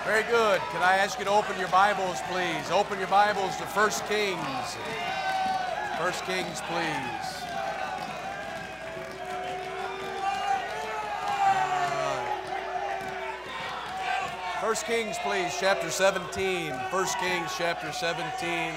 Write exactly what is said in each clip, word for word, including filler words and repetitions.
Very good. Can I ask you to open your Bibles, please? Open your Bibles to First Kings. First Kings, please. First Kings, please, chapter seventeen. First Kings, chapter seventeen.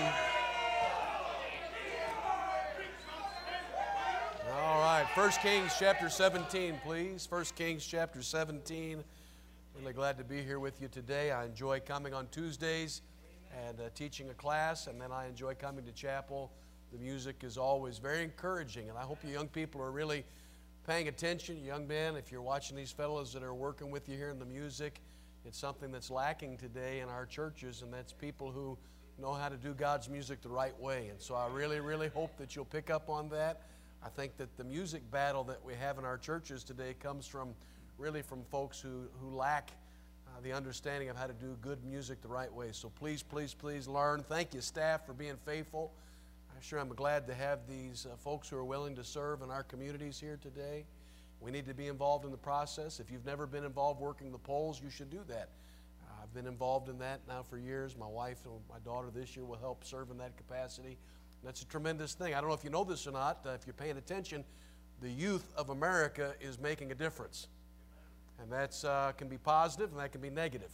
All right, First Kings, chapter seventeen, please. First Kings, chapter seventeen. Really glad to be here with you today. I enjoy coming on Tuesdays and uh, teaching a class, and then I enjoy coming to chapel. The music is always very encouraging, and I hope you young people are really paying attention. Young men, if you're watching these fellows that are working with you here in the music, it's something that's lacking today in our churches, and that's people who know how to do God's music the right way. And so I really, really hope that you'll pick up on that. I think that the music battle that we have in our churches today comes from really from folks who, who lack uh, the understanding of how to do good music the right way. So please, please, please learn. Thank you, staff, for being faithful. I'm sure I'm glad to have these uh, folks who are willing to serve in our communities here today. We need to be involved in the process. If you've never been involved working the polls, you should do that. Uh, I've been involved in that now for years. My wife and my daughter this year will help serve in that capacity. That's a tremendous thing. I don't know if you know this or not. Uh, if you're paying attention, the youth of America is making a difference. And that uh, can be positive and that can be negative.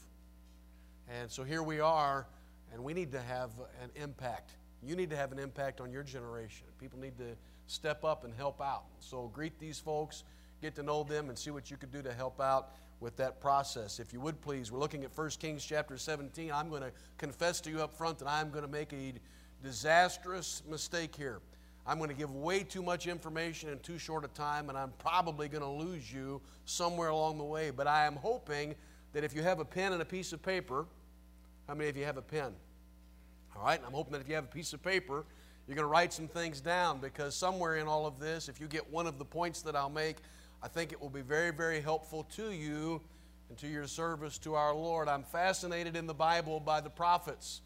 And so here we are, and we need to have an impact. You need to have an impact on your generation. People need to step up and help out. So greet these folks, get to know them, and see what you could do to help out with that process. If you would please, we're looking at First Kings chapter seventeen. I'm going to confess to you up front that I'm going to make a disastrous mistake here. I'm going to give way too much information in too short a time, and I'm probably going to lose you somewhere along the way. But I am hoping that if you have a pen and a piece of paper, how many of you have a pen? All right, and I'm hoping that if you have a piece of paper, you're going to write some things down, because somewhere in all of this, if you get one of the points that I'll make, I think it will be very, very helpful to you and to your service to our Lord. I'm fascinated in the Bible by the prophets.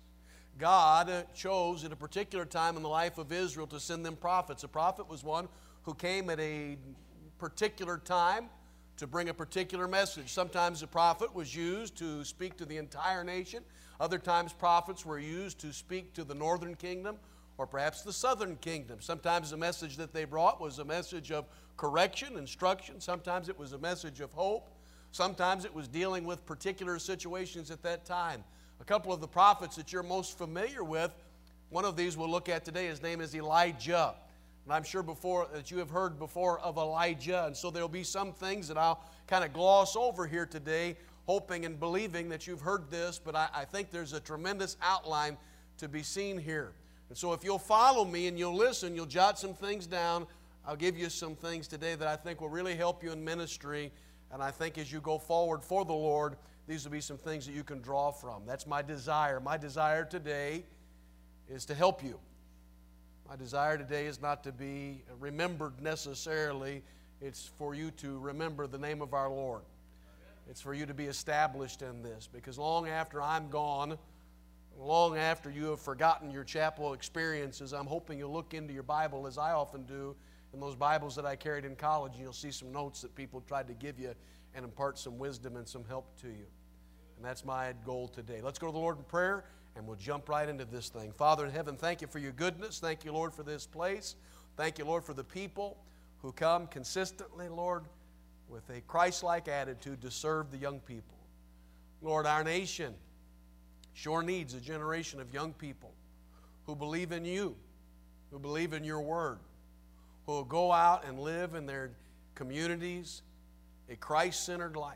God chose at a particular time in the life of Israel to send them prophets. A prophet was one who came at a particular time to bring a particular message. Sometimes a prophet was used to speak to the entire nation. Other times prophets were used to speak to the northern kingdom or perhaps the southern kingdom. Sometimes the message that they brought was a message of correction, instruction. Sometimes it was a message of hope. Sometimes it was dealing with particular situations at that time. A couple of the prophets that you're most familiar with, one of these we'll look at today, his name is Elijah. And I'm sure before that you have heard before of Elijah. And so there'll be some things that I'll kind of gloss over here today, hoping and believing that you've heard this, but I, I think there's a tremendous outline to be seen here. And so if you'll follow me and you'll listen, you'll jot some things down. I'll give you some things today that I think will really help you in ministry. And I think as you go forward for the Lord, these will be some things that you can draw from. That's my desire. My desire today is to help you. My desire today is not to be remembered necessarily. It's for you to remember the name of our Lord. It's for you to be established in this, because long after I'm gone, long after you have forgotten your chapel experiences, I'm hoping you'll look into your Bible, as I often do, in those Bibles that I carried in college, and you'll see some notes that people tried to give you and impart some wisdom and some help to you. And that's my goal today. Let's go to the Lord in prayer, and we'll jump right into this thing. Father in heaven, thank you for your goodness. Thank you, Lord, for this place. Thank you, Lord, for the people who come consistently, Lord, with a Christ-like attitude to serve the young people. Lord, our nation sure needs a generation of young people who believe in you, who believe in your word, who will go out and live in their communities a Christ-centered life,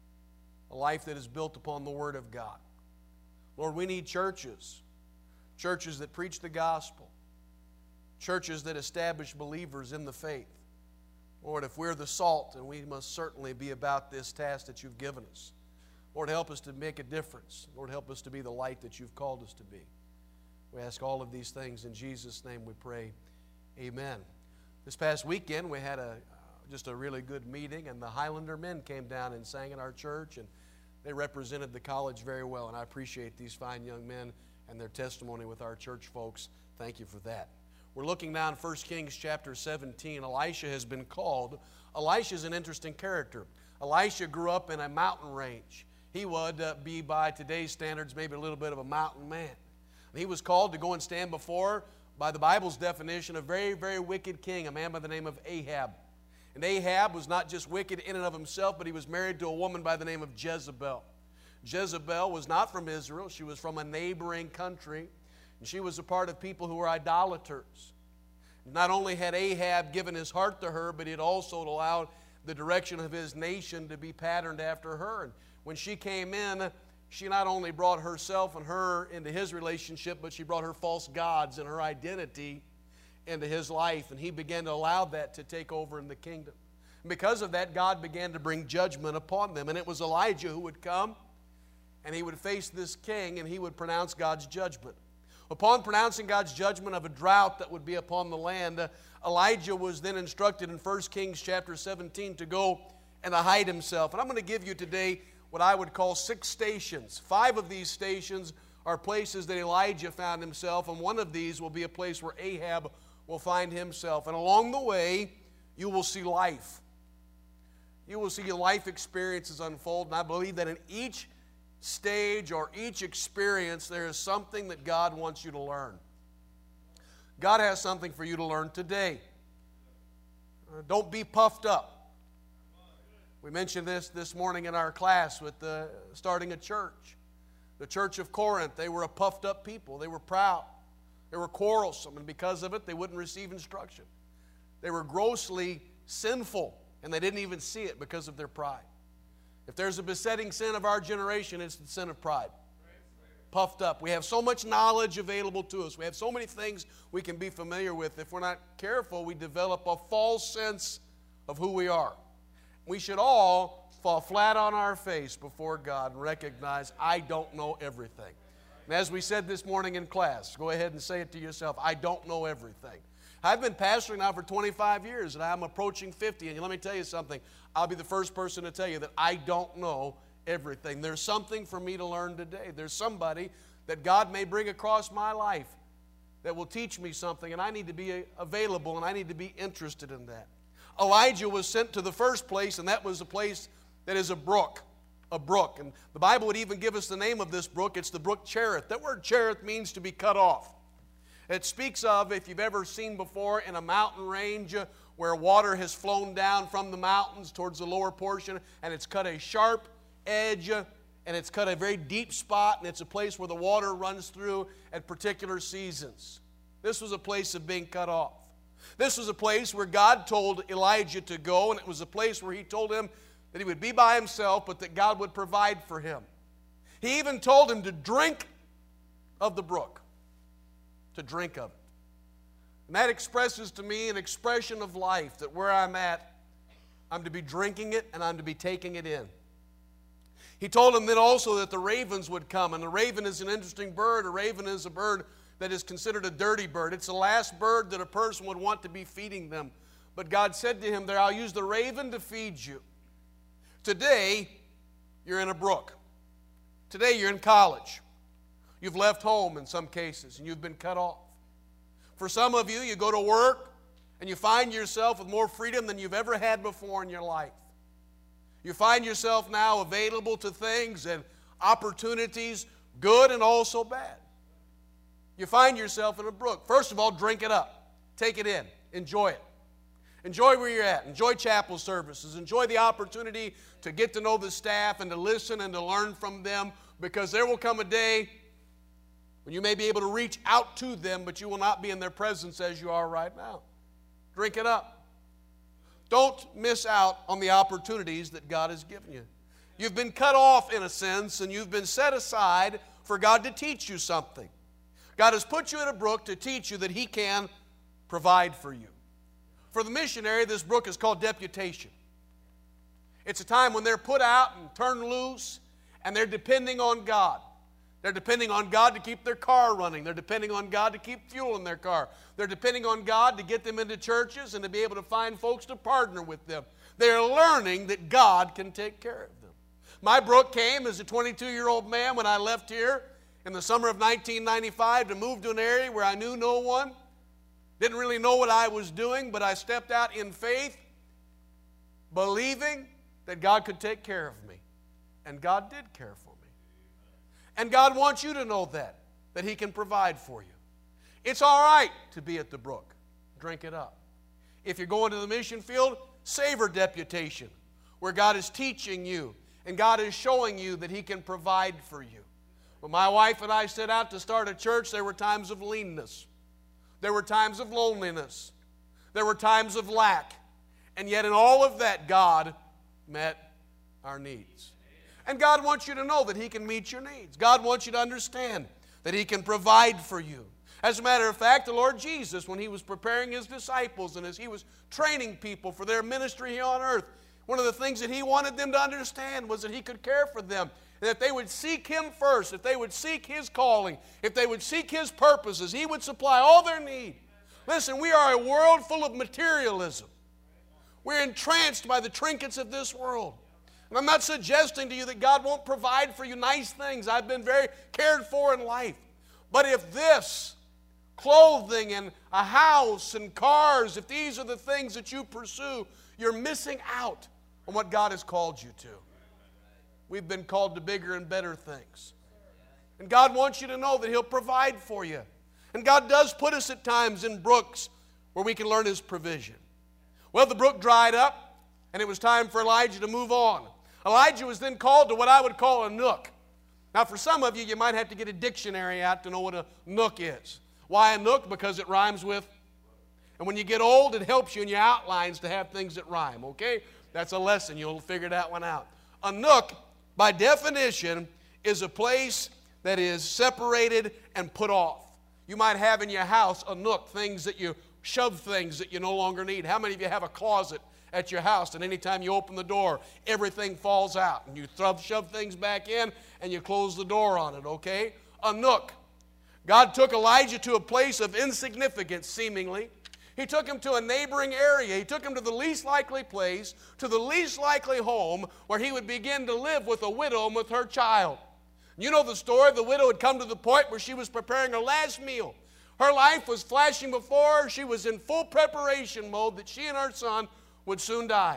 a life that is built upon the Word of God. Lord, we need churches, churches that preach the gospel, churches that establish believers in the faith. Lord, if we're the salt, then we must certainly be about this task that you've given us. Lord, help us to make a difference. Lord, help us to be the light that you've called us to be. We ask all of these things in Jesus' name we pray. Amen. This past weekend we had a just a really good meeting, and the Highlander men came down and sang in our church, and they represented the college very well, and I appreciate these fine young men and their testimony with our church folks. Thank you for that. We're looking now in First Kings chapter seventeen. Elisha has been called. Elisha is an interesting character. Elisha grew up in a mountain range. he would uh, be, by today's standards, maybe a little bit of a mountain man. And he was called to go and stand before, by the Bible's definition, a very, very wicked king, a man by the name of Ahab. And Ahab was not just wicked in and of himself, but he was married to a woman by the name of Jezebel. Jezebel was not from Israel. She was from a neighboring country, and she was a part of people who were idolaters. Not only had Ahab given his heart to her, but he had also allowed the direction of his nation to be patterned after her. And when she came in, she not only brought herself and her into his relationship, but she brought her false gods and her identity into his life, and he began to allow that to take over in the kingdom. And because of that, God began to bring judgment upon them, and it was Elijah who would come, and he would face this king, and he would pronounce God's judgment. Upon pronouncing God's judgment of a drought that would be upon the land, uh, Elijah was then instructed in First Kings chapter seventeen to go and to hide himself. And I'm going to give you today what I would call six stations. Five of these stations are places that Elijah found himself, and one of these will be a place where Ahab will find himself. And along the way, you will see life. You will see your life experiences unfold, and I believe that in each stage or each experience, there is something that God wants you to learn. God has something for you to learn today. Uh, don't be puffed up. We mentioned this this morning in our class with the, starting a church. The church of Corinth, they were a puffed up people. They were proud. They were quarrelsome, and because of it, they wouldn't receive instruction. They were grossly sinful, and they didn't even see it because of their pride. If there's a besetting sin of our generation, it's the sin of pride. Puffed up. We have so much knowledge available to us. We have so many things we can be familiar with. If we're not careful, we develop a false sense of who we are. We should all fall flat on our face before God and recognize, I don't know everything. And as we said this morning in class, go ahead and say it to yourself, I don't know everything. I've been pastoring now for twenty-five years, and I'm approaching fifty, and let me tell you something. I'll be the first person to tell you that I don't know everything. There's something for me to learn today. There's somebody that God may bring across my life that will teach me something, and I need to be available, and I need to be interested in that. Elijah was sent to the first place, and that was a place that is a brook. A brook. And the Bible would even give us the name of this brook. It's the brook Cherith. That word Cherith means to be cut off. It speaks of, if you've ever seen before, in a mountain range uh, where water has flown down from the mountains towards the lower portion, and it's cut a sharp edge, uh, and it's cut a very deep spot, and it's a place where the water runs through at particular seasons. This was a place of being cut off. This was a place where God told Elijah to go, and it was a place where he told him that he would be by himself, but that God would provide for him. He even told him to drink of the brook. To drink of it. And that expresses to me an expression of life, that where I'm at, I'm to be drinking it and I'm to be taking it in. He told him then also that the ravens would come, and the raven is an interesting bird. A raven is a bird that is considered a dirty bird. It's the last bird that a person would want to be feeding them. But God said to him there, I'll use the raven to feed you. Today, you're in a brook. Today, you're in college. You've left home in some cases, and you've been cut off. For some of you, you go to work, and you find yourself with more freedom than you've ever had before in your life. You find yourself now available to things and opportunities, good and also bad. You find yourself in a brook. First of all, drink it up. Take it in. Enjoy it. Enjoy where you're at. Enjoy chapel services. Enjoy the opportunity to get to know the staff and to listen and to learn from them, because there will come a day when you may be able to reach out to them, but you will not be in their presence as you are right now. Drink it up. Don't miss out on the opportunities that God has given you. You've been cut off in a sense, and you've been set aside for God to teach you something. God has put you in a brook to teach you that He can provide for you. For the missionary, this brook is called deputation. It's a time when they're put out and turned loose, and they're depending on God. They're depending on God to keep their car running. They're depending on God to keep fuel in their car. They're depending on God to get them into churches and to be able to find folks to partner with them. They're learning that God can take care of them. My brook came as a twenty-two-year-old man when I left here in the summer of nineteen ninety-five to move to an area where I knew no one. Didn't really know what I was doing, but I stepped out in faith, believing that God could take care of me. And God did care for me. And God wants you to know that, that He can provide for you. It's all right to be at the brook. Drink it up. If you're going to the mission field, savor deputation, where God is teaching you and God is showing you that He can provide for you. When my wife and I set out to start a church, there were times of leanness. There were times of loneliness. There were times of lack. And yet in all of that, God met our needs. And God wants you to know that He can meet your needs. God wants you to understand that He can provide for you. As a matter of fact, the Lord Jesus, when He was preparing His disciples and as He was training people for their ministry here on earth, one of the things that He wanted them to understand was that He could care for them, and that they would seek Him first, if they would seek His calling, if they would seek His purposes, He would supply all their need. Listen, we are a world full of materialism. We're entranced by the trinkets of this world. And I'm not suggesting to you that God won't provide for you nice things. I've been very cared for in life. But if this, clothing and a house and cars, if these are the things that you pursue, you're missing out on what God has called you to. We've been called to bigger and better things. And God wants you to know that He'll provide for you. And God does put us at times in brooks where we can learn His provision. Well, the brook dried up, and it was time for Elijah to move on. Elijah was then called to what I would call a nook. Now, for some of you, you might have to get a dictionary out to know what a nook is. Why a nook? Because it rhymes with, and when you get old, it helps you in your outlines to have things that rhyme, okay? That's a lesson. You'll figure that one out. A nook, by definition, is a place that is separated and put off. You might have in your house a nook, things that you shove things that you no longer need. How many of you have a closet at your house, and anytime you open the door, everything falls out, and you throw, shove things back in, and you close the door on it, okay? A nook. God took Elijah to a place of insignificance, seemingly. He took him to a neighboring area. He took him to the least likely place, to the least likely home, where he would begin to live with a widow and with her child. You know the story. The widow had come to the point where she was preparing her last meal. Her life was flashing before her. She was in full preparation mode that she and her son would soon die.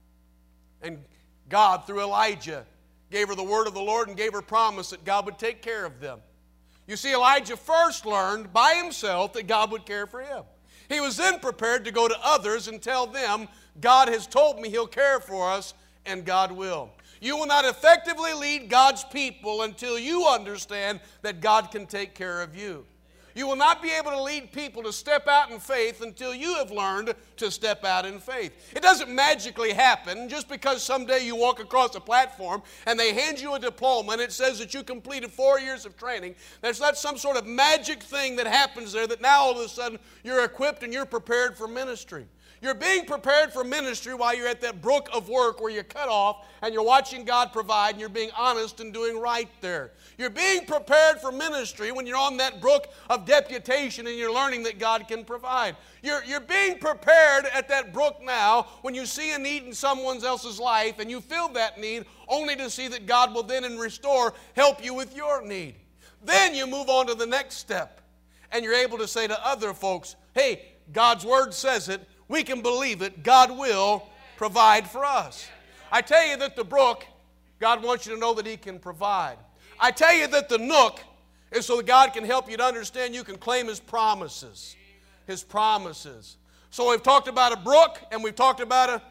And God, through Elijah, gave her the word of the Lord and gave her promise that God would take care of them. You see, Elijah first learned by himself that God would care for him. He was then prepared to go to others and tell them, God has told me He'll care for us, and God will. You will not effectively lead God's people until you understand that God can take care of you. You will not be able to lead people to step out in faith until you have learned to step out in faith. It doesn't magically happen just because someday you walk across a platform and they hand you a diploma and it says that you completed four years of training. That's not some sort of magic thing that happens there that now all of a sudden you're equipped and you're prepared for ministry. You're being prepared for ministry while you're at that brook of work where you're cut off and you're watching God provide and you're being honest and doing right there. You're being prepared for ministry when you're on that brook of deputation and you're learning that God can provide. You're, you're being prepared at that brook now when you see a need in someone else's life and you fill that need only to see that God will then and restore, help you with your need. Then you move on to the next step and you're able to say to other folks, hey, God's Word says it. We can believe it. God will provide for us. I tell you that the brook, God wants you to know that He can provide. I tell you that the nook is so that God can help you to understand you can claim His promises. His promises. So we've talked about a brook and we've talked about a...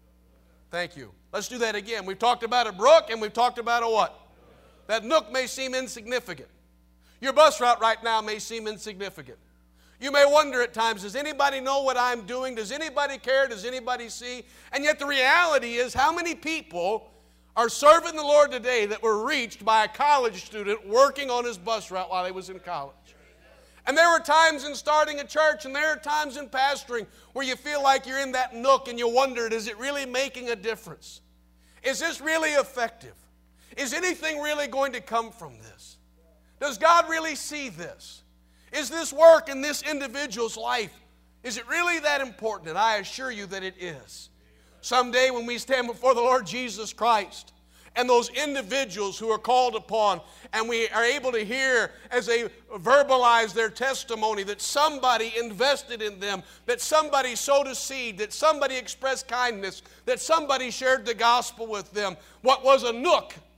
Thank you. Let's do that again. We've talked about a brook and we've talked about a what? That nook may seem insignificant. Your bus route right now may seem insignificant. You may wonder at times, does anybody know what I'm doing? Does anybody care? Does anybody see? And yet the reality is, how many people are serving the Lord today that were reached by a college student working on his bus route while he was in college? And there were times in starting a church and there are times in pastoring where you feel like you're in that nook and you wonder, is it really making a difference? Is this really effective? Is anything really going to come from this? Does God really see this? Is this work in this individual's life, is it really that important? And I assure you that it is. Someday when we stand before the Lord Jesus Christ and those individuals who are called upon and we are able to hear as they verbalize their testimony that somebody invested in them, that somebody sowed a seed, that somebody expressed kindness, that somebody shared the gospel with them. What was a nook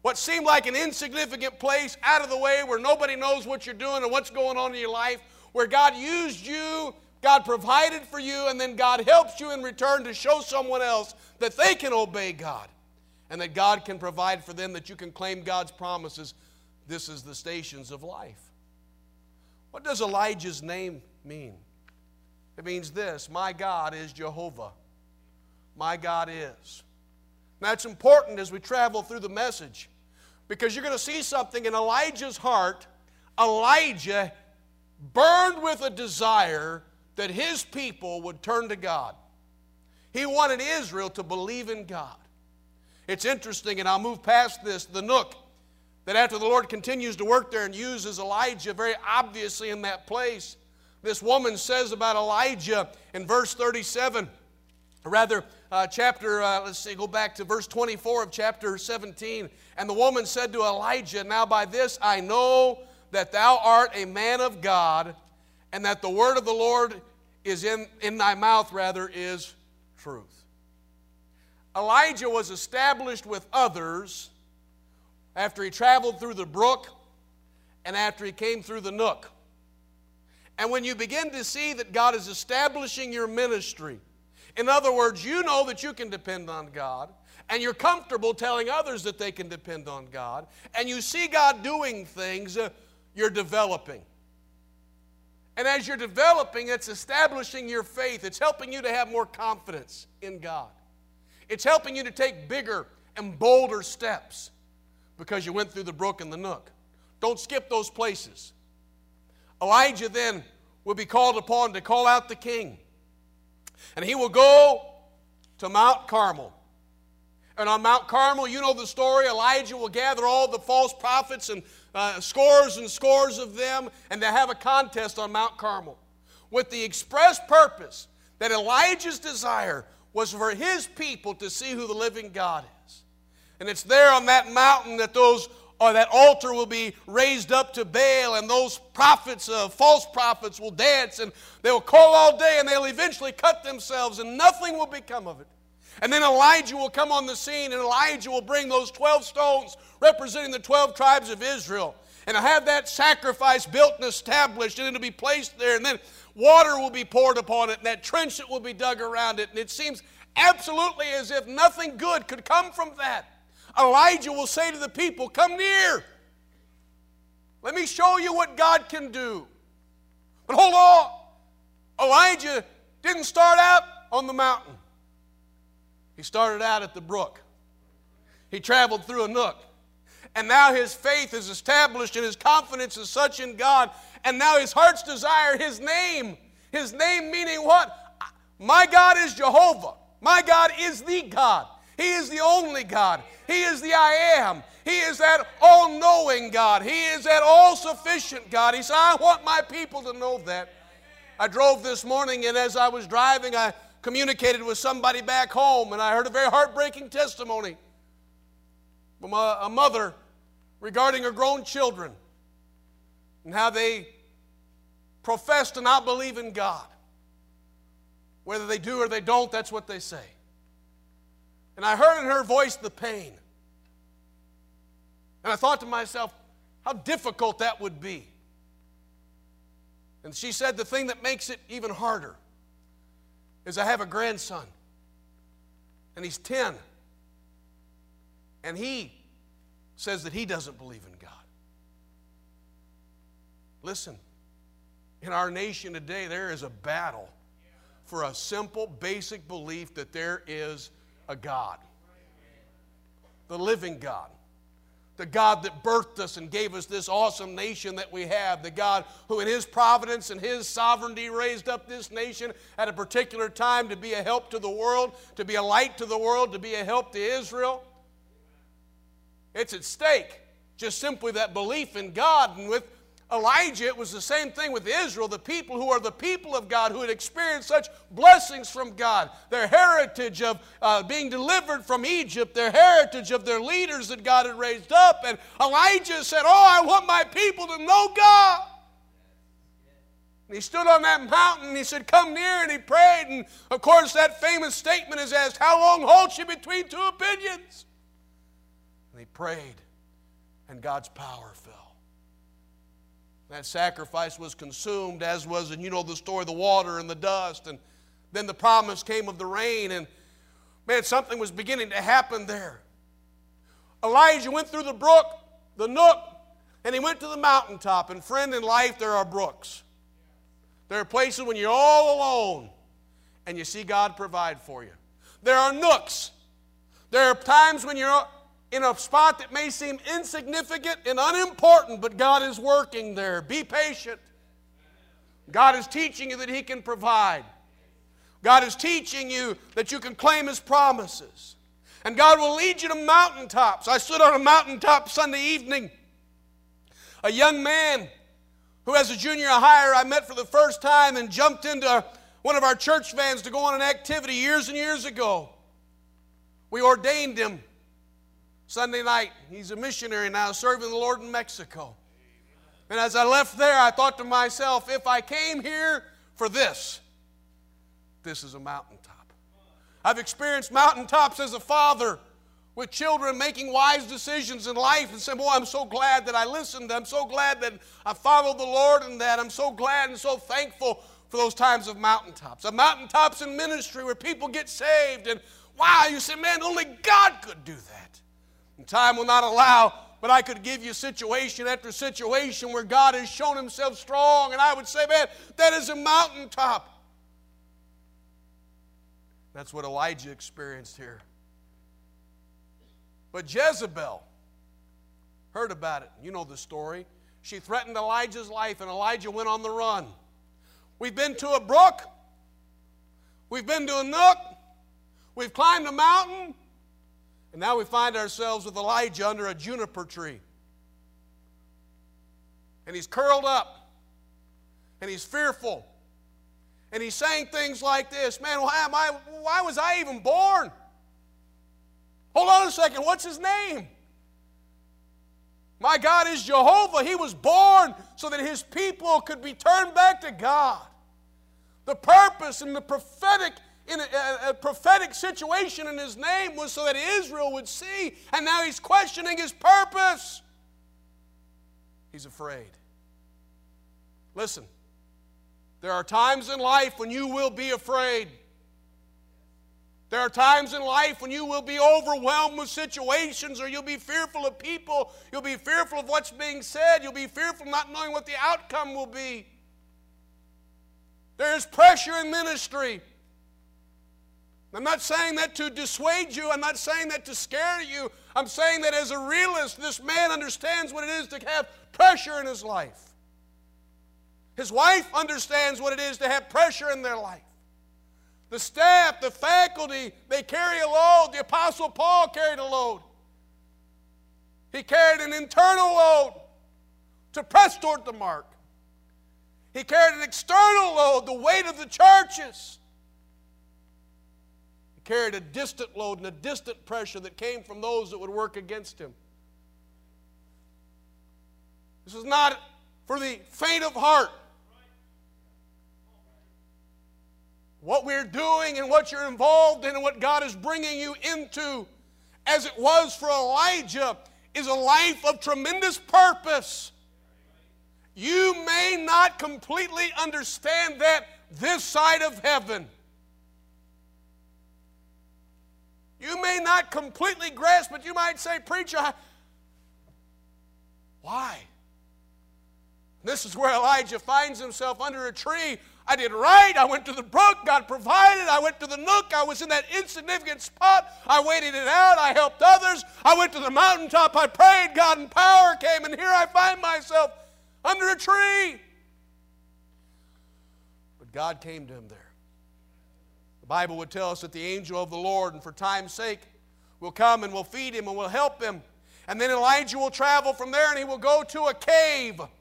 what seemed like an insignificant place out of the way where nobody knows what you're doing and what's going on in your life, where God used you, God provided for you, and then God helps you in return to show someone else that they can obey God and that God can provide for them, that you can claim God's promises. This is the stations of life. What does Elijah's name mean? It means this: my God is Jehovah. My God is. Now it's important as we travel through the message, because you're going to see something in Elijah's heart. Elijah burned with a desire that his people would turn to God. He wanted Israel to believe in God. It's interesting, and I'll move past this, the nook, that after the Lord continues to work there and uses Elijah very obviously in that place, this woman says about Elijah in verse thirty-seven, or rather, uh, chapter, uh, let's see, go back to verse twenty-four of chapter seventeen. And the woman said to Elijah, now by this I know that thou art a man of God, and that the word of the Lord is in, in thy mouth, rather, is truth. Elijah was established with others after he traveled through the brook and after he came through the nook. And when you begin to see that God is establishing your ministry, in other words, you know that you can depend on God, and you're comfortable telling others that they can depend on God, and you see God doing things, uh, you're developing. And as you're developing, it's establishing your faith. It's helping you to have more confidence in God. It's helping you to take bigger and bolder steps because you went through the brook and the nook. Don't skip those places. Elijah then will be called upon to call out the king. And he will go to Mount Carmel. And on Mount Carmel, you know the story, Elijah will gather all the false prophets and uh, scores and scores of them, and they'll have a contest on Mount Carmel with the express purpose that Elijah's desire was for his people to see who the living God is. And it's there on that mountain that those or that altar will be raised up to Baal, and those prophets, uh, false prophets, will dance, and they will call all day, and they'll eventually cut themselves, and nothing will become of it. And then Elijah will come on the scene, and Elijah will bring those twelve stones representing the twelve tribes of Israel, and have that sacrifice built and established, and it'll be placed there, and then water will be poured upon it, and that trench that will be dug around it, and it seems absolutely as if nothing good could come from that. Elijah will say to the people, come near. Let me show you what God can do. But hold on. Elijah didn't start out on the mountain. He started out at the brook. He traveled through a nook. And now his faith is established and his confidence is such in God. And now his heart's desire, his name. His name meaning what? My God is Jehovah. My God is the God. He is the only God. He is the I am. He is that all-knowing God. He is that all-sufficient God. He said, I want my people to know that. I drove this morning, and as I was driving, I communicated with somebody back home, and I heard a very heartbreaking testimony from a, a mother regarding her grown children and how they profess to not believe in God. Whether they do or they don't, that's what they say. And I heard in her voice the pain. And I thought to myself, how difficult that would be. And she said the thing that makes it even harder is I have a grandson. And he's ten. And he says that he doesn't believe in God. Listen, in our nation today, there is a battle for a simple, basic belief that there is a God. The living God. The God that birthed us and gave us this awesome nation that we have. The God who in His providence and His sovereignty raised up this nation at a particular time to be a help to the world, to be a light to the world, to be a help to Israel. It's at stake. Just simply that belief in God. And with Elijah, it was the same thing with Israel, the people who are the people of God, who had experienced such blessings from God, their heritage of uh, being delivered from Egypt, their heritage of their leaders that God had raised up. And Elijah said, oh, I want my people to know God. And he stood on that mountain and he said, come near, and he prayed. And of course, that famous statement is asked, how long halt you between two opinions? And he prayed. and God's power fell. That sacrifice was consumed, as was, and you know the story, the water and the dust, and then the promise came of the rain, and man, something was beginning to happen there. Elijah went through the brook, the nook, and he went to the mountaintop. And friend, in life there are brooks. There are places when you're all alone and you see God provide for you. There are nooks. There are times when you're in a spot that may seem insignificant and unimportant, but God is working there. Be patient. God is teaching you that He can provide. God is teaching you that you can claim His promises. And God will lead you to mountaintops. I stood on a mountaintop Sunday evening. A young man who has a junior hire I met for the first time and jumped into one of our church vans to go on an activity years and years ago. We ordained him Sunday night. He's a missionary now, serving the Lord in Mexico. And as I left there, I thought to myself, if I came here for this, this is a mountaintop. I've experienced mountaintops as a father with children making wise decisions in life and say, boy, I'm so glad that I listened. I'm so glad that I followed the Lord in that. I'm so glad and so thankful for those times of mountaintops. Of mountaintops in ministry where people get saved. And wow, you say, man, only God could do that. And time will not allow, but I could give you situation after situation where God has shown Himself strong. And I would say, man, that is a mountaintop. That's what Elijah experienced here. But Jezebel heard about it. You know the story. She threatened Elijah's life, and Elijah went on the run. We've been to a brook. We've been to a nook. We've climbed a mountain. And now we find ourselves with Elijah under a juniper tree. And he's curled up. And he's fearful. And he's saying things like this, man, why am I, why was I even born? Hold on a second, what's his name? My God is Jehovah. He was born so that His people could be turned back to God. The purpose and the prophetic, in a, a prophetic situation in His name was so that Israel would see, and now he's questioning His purpose. He's afraid. Listen. There are times in life when you will be afraid. There are times in life when you will be overwhelmed with situations, or you'll be fearful of people. You'll be fearful of what's being said. You'll be fearful of not knowing what the outcome will be. There is pressure in ministry. I'm not saying that to dissuade you. I'm not saying that to scare you. I'm saying that as a realist, this man understands what it is to have pressure in his life. His wife understands what it is to have pressure in their life. The staff, the faculty, they carry a load. The Apostle Paul carried a load. He carried an internal load to press toward the mark. He carried an external load, the weight of the churches. He carried a distant load and a distant pressure that came from those that would work against him. This is not for the faint of heart. What we're doing and what you're involved in and what God is bringing you into, as it was for Elijah, is a life of tremendous purpose. You may not completely understand that this side of heaven. You may not completely grasp, but you might say, preacher, I... why? This is where Elijah finds himself under a tree. I did right. I went to the brook. God provided. I went to the nook. I was in that insignificant spot. I waited it out. I helped others. I went to the mountaintop. I prayed. God and power came. And here I find myself under a tree. But God came to him there. The Bible would tell us that the angel of the Lord, and for time's sake, will come and will feed him and will help him. And then Elijah will travel from there and he will go to a cave. A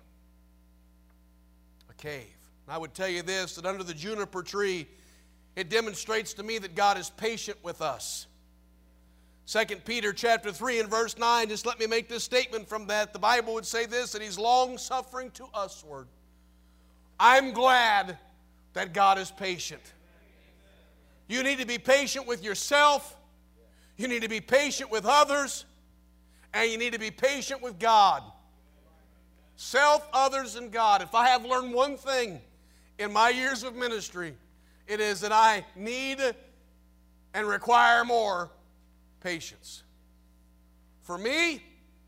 cave. I would tell you this, that under the juniper tree, it demonstrates to me that God is patient with us. Second Peter chapter three and verse nine, just let me make this statement from that. The Bible would say this, that He's long-suffering to usward. I'm glad that God is patient. You need to be patient with yourself. You need to be patient with others. And you need to be patient with God. Self, others, and God. If I have learned one thing in my years of ministry, it is that I need and require more patience. For me,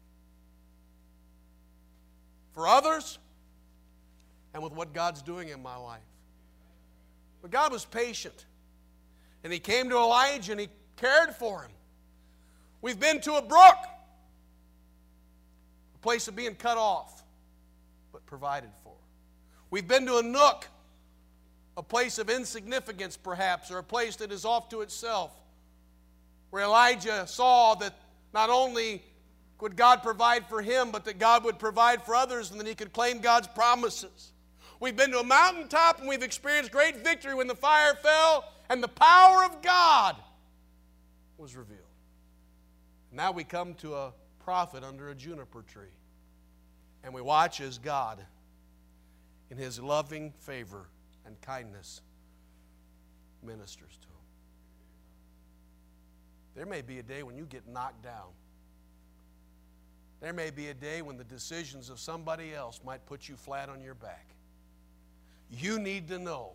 for others, and with what God's doing in my life. But God was patient. And He came to Elijah and He cared for him. We've been to a brook, a place of being cut off, but provided for. We've been to a nook, a place of insignificance perhaps, or a place that is off to itself, where Elijah saw that not only would God provide for him, but that God would provide for others, and then he could claim God's promises. We've been to a mountaintop and we've experienced great victory when the fire fell and the power of God was revealed. Now we come to a prophet under a juniper tree, and we watch as God, in His loving favor and kindness, ministers to him. There may be a day when you get knocked down. There may be a day when the decisions of somebody else might put you flat on your back. You need to know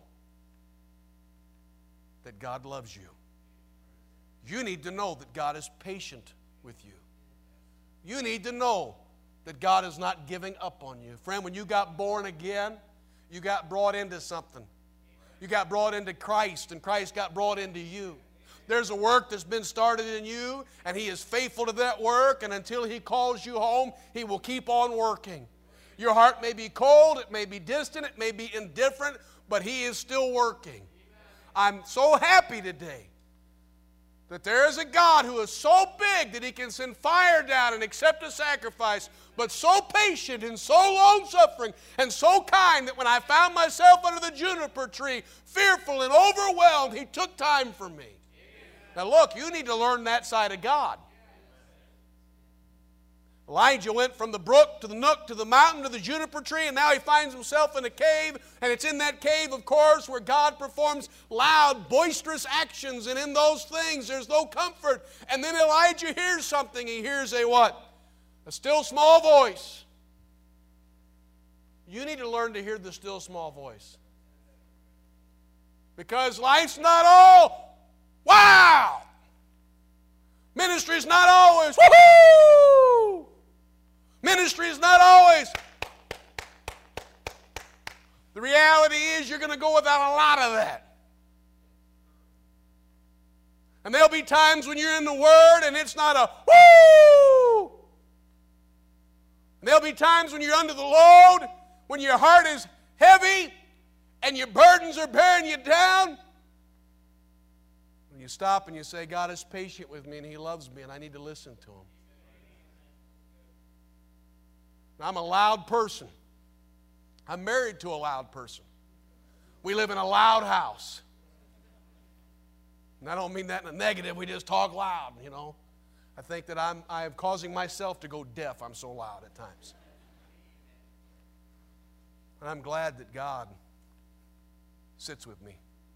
that God loves you. You need to know that God is patient with you. You need to know that God is not giving up on you. Friend, when you got born again, you got brought into something. You got brought into Christ, and Christ got brought into you. There's a work that's been started in you, and He is faithful to that work, and until He calls you home, He will keep on working. Your heart may be cold, it may be distant, it may be indifferent, but He is still working. I'm so happy today that there is a God who is so big that He can send fire down and accept a sacrifice, but so patient and so long-suffering and so kind that when I found myself under the juniper tree, fearful and overwhelmed, He took time for me. Now look, you need to learn that side of God. Elijah went from the brook to the nook to the mountain to the juniper tree, and now he finds himself in a cave, and it's in that cave, of course, where God performs loud, boisterous actions, and in those things there's no comfort. And then Elijah hears something. He hears a what? A still small voice. You need to learn to hear the still small voice. Because life's not all wow. Ministry's not always woohoo. Ministry is not always. The reality is you're going to go without a lot of that. And there'll be times when you're in the Word and it's not a woo. And there'll be times when you're under the load, when your heart is heavy and your burdens are bearing you down. When you stop and you say, God is patient with me and He loves me and I need to listen to Him. I'm a loud person. I'm married to a loud person. We live in a loud house. And I don't mean that in a negative. We just talk loud, you know. I think that I'm I am causing myself to go deaf. I'm so loud at times. And I'm glad that God sits with me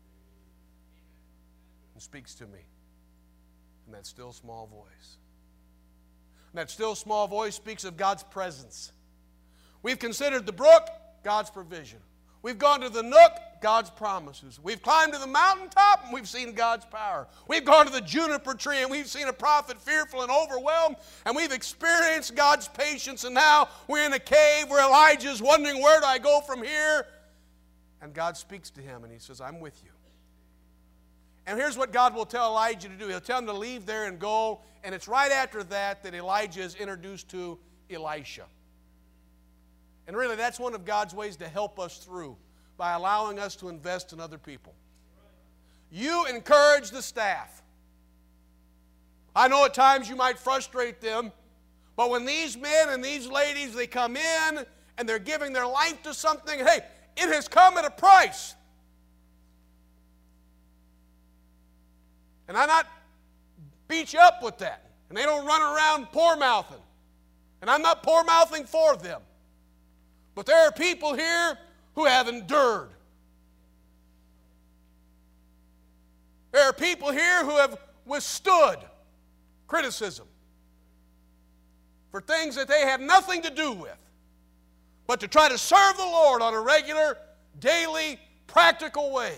and speaks to me in that still small voice. And that still small voice speaks of God's presence. We've considered the brook, God's provision. We've gone to the nook, God's promises. We've climbed to the mountaintop and we've seen God's power. We've gone to the juniper tree and we've seen a prophet fearful and overwhelmed, and we've experienced God's patience, and now we're in a cave where Elijah's wondering, where do I go from here? And God speaks to him and He says, I'm with you. And here's what God will tell Elijah to do. He'll tell him to leave there and go. And it's right after that that Elijah is introduced to Elisha. And really, that's one of God's ways to help us through, by allowing us to invest in other people. You encourage the staff. I know at times you might frustrate them, but when these men and these ladies, they come in and they're giving their life to something, hey, it has come at a price. And I not beat you up with that. And they don't run around poor-mouthing. And I'm not poor-mouthing for them. But there are people here who have endured. There are people here who have withstood criticism. for things that they had nothing to do with, but to try to serve the Lord on a regular, daily, practical way.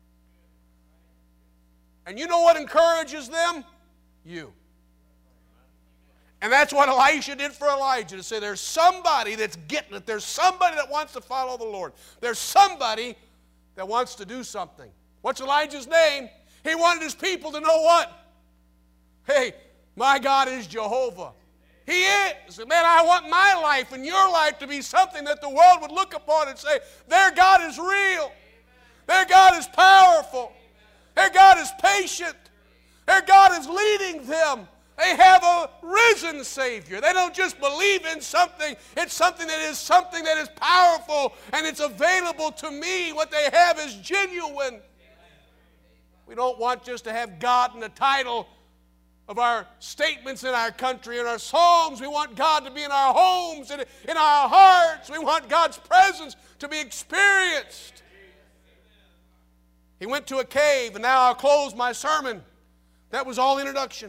And you know what encourages them? You. And that's what Elisha did for Elijah, to say there's somebody that's getting it. There's somebody that wants to follow the Lord. There's somebody that wants to do something. What's Elijah's name? He wanted his people to know what? Hey, my God is Jehovah. He is. Man, I want my life and your life to be something that the world would look upon and say, their God is real. Their God is powerful. Their God is patient. Their God is leading them. They have a risen Savior. They don't just believe in something. It's something that is something that is powerful and it's available to me. What they have is genuine. We don't want just to have God in the title of our statements in our country and our songs. We want God to be in our homes and in our hearts. We want God's presence to be experienced. He went to a cave, and now I'll close my sermon. That was all introduction.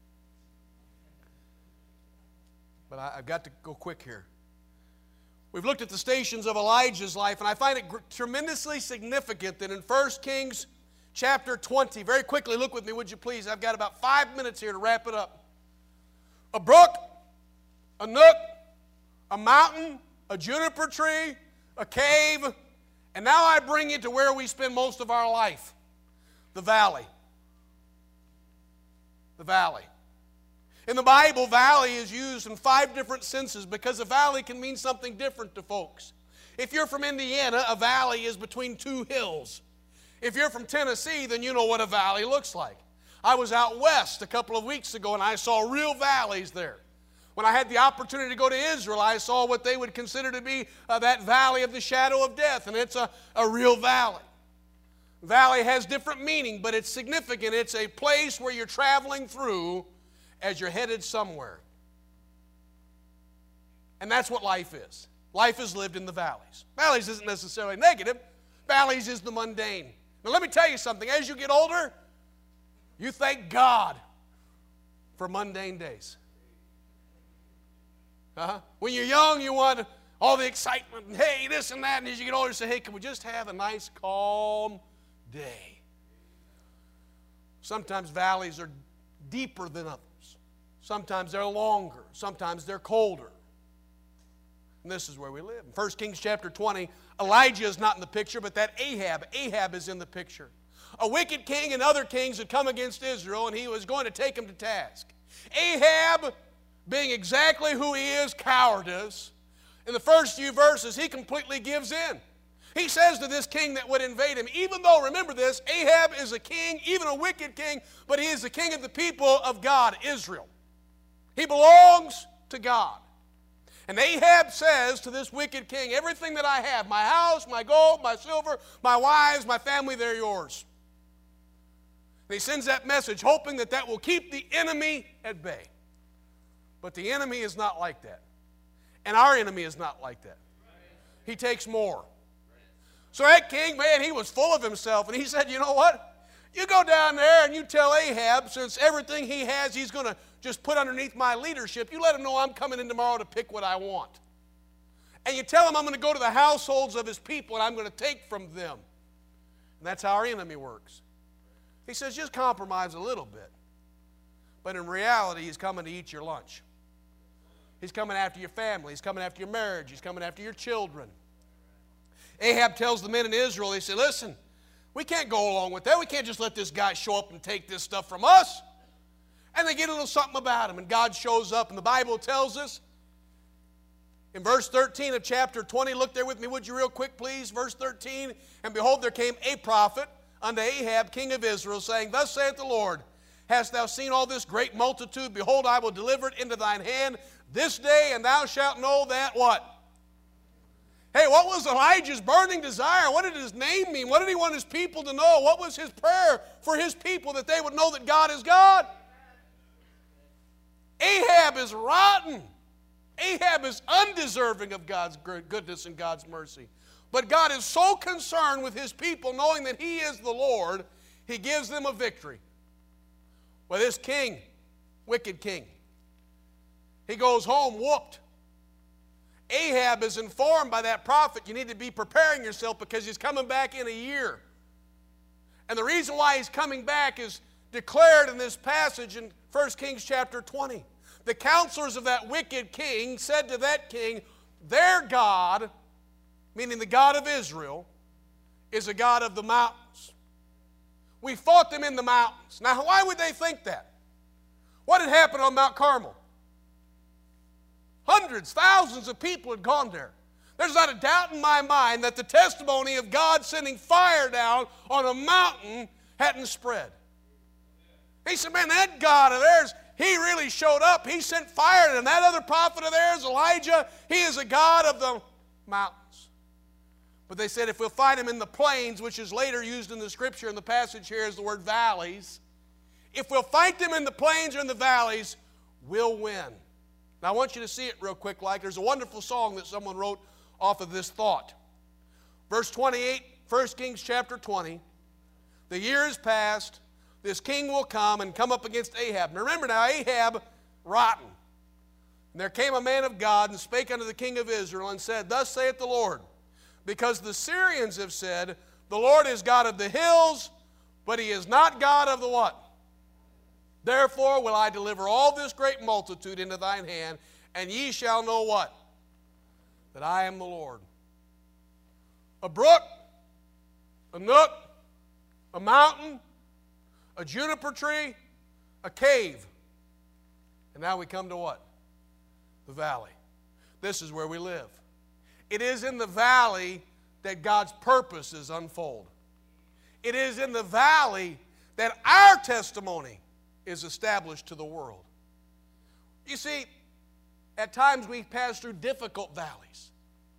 But I, I've got to go quick here. We've looked at the stations of Elijah's life, and I find it gr- tremendously significant that in First Kings chapter twenty, very quickly look with me, would you please? I've got about five minutes here to wrap it up. A brook, a nook, a mountain, a juniper tree, a cave, and now I bring you to where we spend most of our life, the valley. The valley. In the Bible, valley is used in five different senses because a valley can mean something different to folks. If you're from Indiana, a valley is between two hills. If you're from Tennessee, then you know what a valley looks like. I was out west a couple of weeks ago and I saw real valleys there. When I had the opportunity to go to Israel, I saw what they would consider to be uh, that valley of the shadow of death, and it's a, a real valley. Valley has different meaning, but it's significant. It's a place where you're traveling through as you're headed somewhere. And that's what life is. Life is lived in the valleys. Valleys isn't necessarily negative. Valleys is the mundane. Now let me tell you something. As you get older, you thank God for mundane days. Uh-huh. When you're young, you want all the excitement, and hey, this and that, and as you get older, you say, hey, can we just have a nice, calm day? Sometimes valleys are deeper than others. Sometimes they're longer. Sometimes they're colder. And this is where we live. In First Kings chapter twenty, Elijah is not in the picture, but that Ahab, Ahab is in the picture. A wicked king and other kings had come against Israel, and he was going to take him to task. Ahab, being exactly who he is, cowardice, in the first few verses, he completely gives in. He says to this king that would invade him, even though, remember this, Ahab is a king, even a wicked king, but he is the king of the people of God, Israel. He belongs to God. And Ahab says to this wicked king, everything that I have, my house, my gold, my silver, my wives, my family, they're yours. And he sends that message hoping that that will keep the enemy at bay. But the enemy is not like that. And our enemy is not like that. He takes more. So that king, man, he was full of himself. And he said, you know what? You go down there and you tell Ahab, since everything he has he's going to just put underneath my leadership, you let him know I'm coming in tomorrow to pick what I want. And you tell him I'm going to go to the households of his people and I'm going to take from them. And that's how our enemy works. He says, just compromise a little bit. But in reality, he's coming to eat your lunch. He's coming after your family. He's coming after your marriage. He's coming after your children. Ahab tells the men in Israel, he said, listen, we can't go along with that. We can't just let this guy show up and take this stuff from us. And they get a little something about him, and God shows up. And the Bible tells us in verse thirteen of chapter twenty, look there with me, would you, real quick, please? Verse thirteen, and behold, there came a prophet unto Ahab, king of Israel, saying, thus saith the Lord, hast thou seen all this great multitude? Behold, I will deliver it into thine hand this day, and thou shalt know that what? Hey, what was Elijah's burning desire? What did his name mean? What did he want his people to know? What was his prayer for his people, that they would know that God is God? Ahab is rotten. Ahab is undeserving of God's goodness and God's mercy. But God is so concerned with his people, knowing that he is the Lord, he gives them a victory. Well, this king, wicked king, He goes home whooped. Ahab is informed by that prophet, you need to be preparing yourself because he's coming back in a year. And the reason why he's coming back is declared in this passage in First Kings chapter twenty. The counselors of that wicked king said to that king, their God, meaning the God of Israel, is a God of the mountains. We fought them in the mountains. Now, why would they think that? What had happened on Mount Carmel? Hundreds, thousands of people had gone there. There's not a doubt in my mind that the testimony of God sending fire down on a mountain hadn't spread. He said, man, that God of theirs, he really showed up. He sent fire. And that other prophet of theirs, Elijah, he is a God of the mountains. But they said if we'll find him in the plains, which is later used in the scripture in the passage here as the word valleys, if we'll fight them in the plains or in the valleys, we'll win. Now I want you to see it real quick like. There's a wonderful song that someone wrote off of this thought. Verse twenty-eight, First Kings chapter twenty. The year is past. This king will come and come up against Ahab. Now remember now, Ahab, rotten. And there came a man of God and spake unto the king of Israel and said, thus saith the Lord, because the Syrians have said, the Lord is God of the hills, but he is not God of the what? Therefore will I deliver all this great multitude into thine hand, and ye shall know what? That I am the Lord. A brook, a nook, a mountain, a juniper tree, a cave. And now we come to what? The valley. This is where we live. It is in the valley that God's purposes unfold. It is in the valley that our testimony is established to the world. You see, at times we pass through difficult valleys.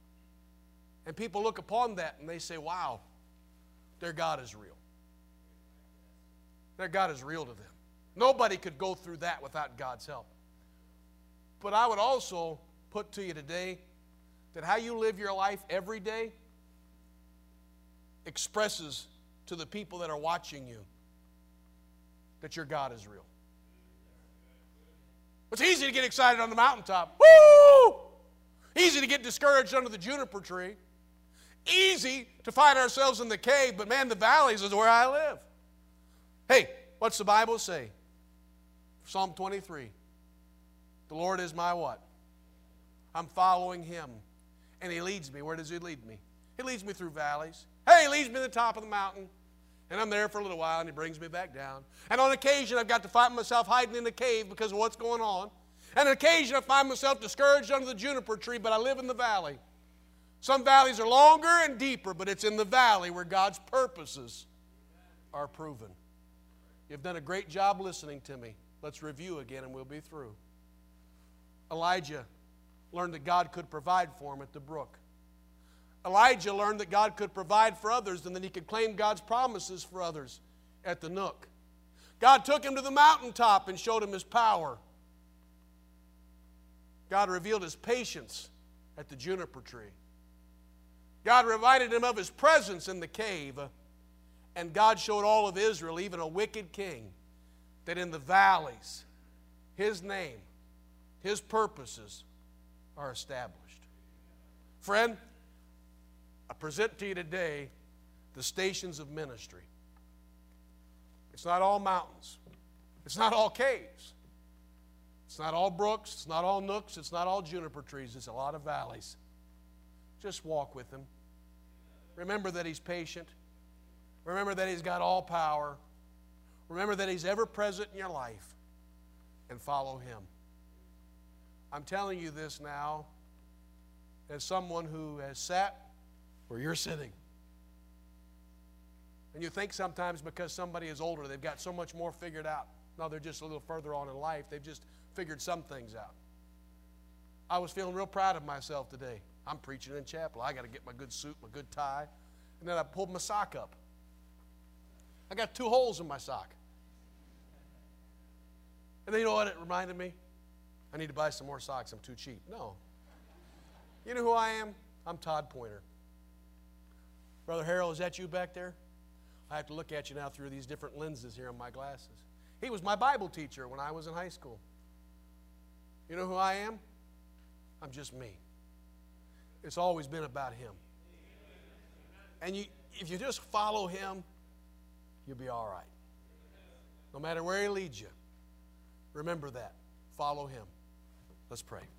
And people look upon that and they say, wow, their God is real. Their God is real to them. Nobody could go through that without God's help. But I would also put to you today that how you live your life every day expresses to the people that are watching you that your God is real. It's easy to get excited on the mountaintop. Woo! Easy to get discouraged under the juniper tree. Easy to find ourselves in the cave, but man, the valleys is where I live. Hey, what's the Bible say? Psalm twenty-three. The Lord is my what? I'm following him. And he leads me. Where does he lead me? He leads me through valleys. Hey, he leads me to the top of the mountain. And I'm there for a little while, and he brings me back down. And on occasion, I've got to find myself hiding in the cave because of what's going on. And on occasion, I find myself discouraged under the juniper tree, but I live in the valley. Some valleys are longer and deeper, but it's in the valley where God's purposes are proven. You've done a great job listening to me. Let's review again, and we'll be through. Elijah learned that God could provide for him at the brook. Elijah learned that God could provide for others and that he could claim God's promises for others at the nook. God took him to the mountaintop and showed him his power. God revealed his patience at the juniper tree. God reminded him of his presence in the cave. And God showed all of Israel, even a wicked king, that in the valleys, his name, his purposes are established. Friend, I present to you today the stations of ministry. It's not all mountains. It's not all caves. It's not all brooks. It's not all nooks. It's not all juniper trees. It's a lot of valleys. Just walk with him. Remember that he's patient. Remember that he's got all power. Remember that he's ever present in your life. And follow him. I'm telling you this now as someone who has sat where you're sitting. And you think sometimes because somebody is older, they've got so much more figured out. No, they're just a little further on in life. They've just figured some things out. I was feeling real proud of myself today. I'm preaching in chapel. I got to get my good suit, my good tie. And then I pulled my sock up. I got two holes in my sock. And then you know what it reminded me? I need to buy some more socks. I'm too cheap. No. You know who I am? I'm Todd Pointer. Brother Harold, is that you back there? I have to look at you now through these different lenses here on my glasses. He was my Bible teacher when I was in high school. You know who I am? I'm just me. It's always been about Him. And you, if you just follow Him, you'll be all right. No matter where He leads you, remember that. Follow Him. Let's pray.